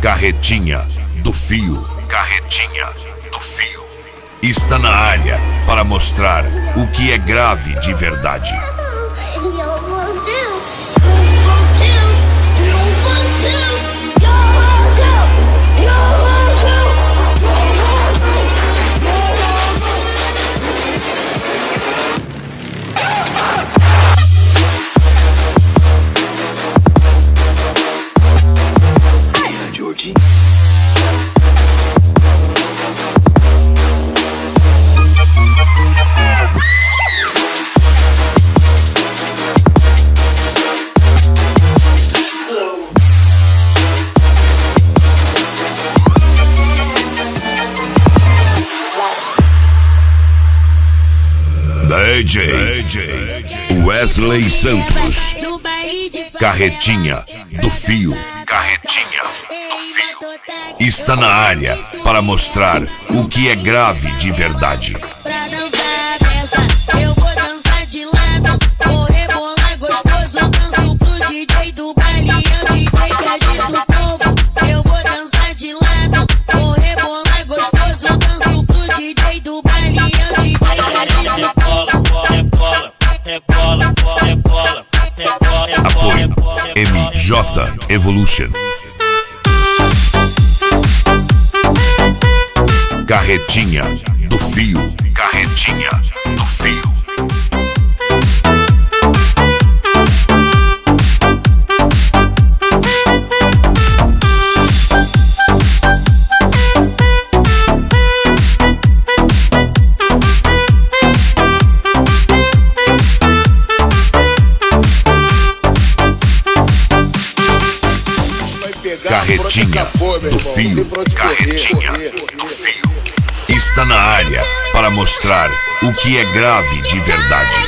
Carretinha do Fio. Carretinha do Fio. Está na área para mostrar o que é grave de verdade. DJ Wesley Santos. Carretinha do Fio. Carretinha do Fio. Está na área para mostrar o que é grave de verdade. Eu vou dançar de lado, vou rebolar gostoso, danço pro DJ do baile, é o DJ que agita o povo. Eu vou dançar de lado, vou rebolar gostoso, danço pro DJ do baile, é o DJ que agita o povo. Apoio MJ Evolution. Carretinha do Fio. Carretinha do Fio. Carretinha do Fio. Carretinha do Fio. Está na área para mostrar o que é grave de verdade.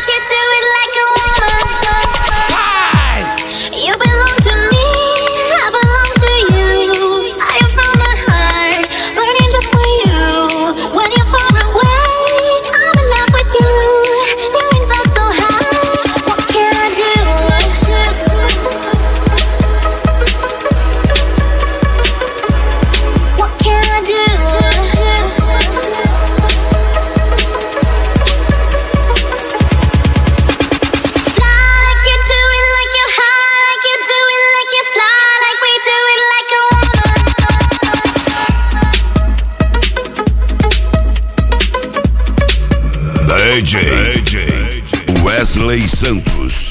DJ Wesley Santos.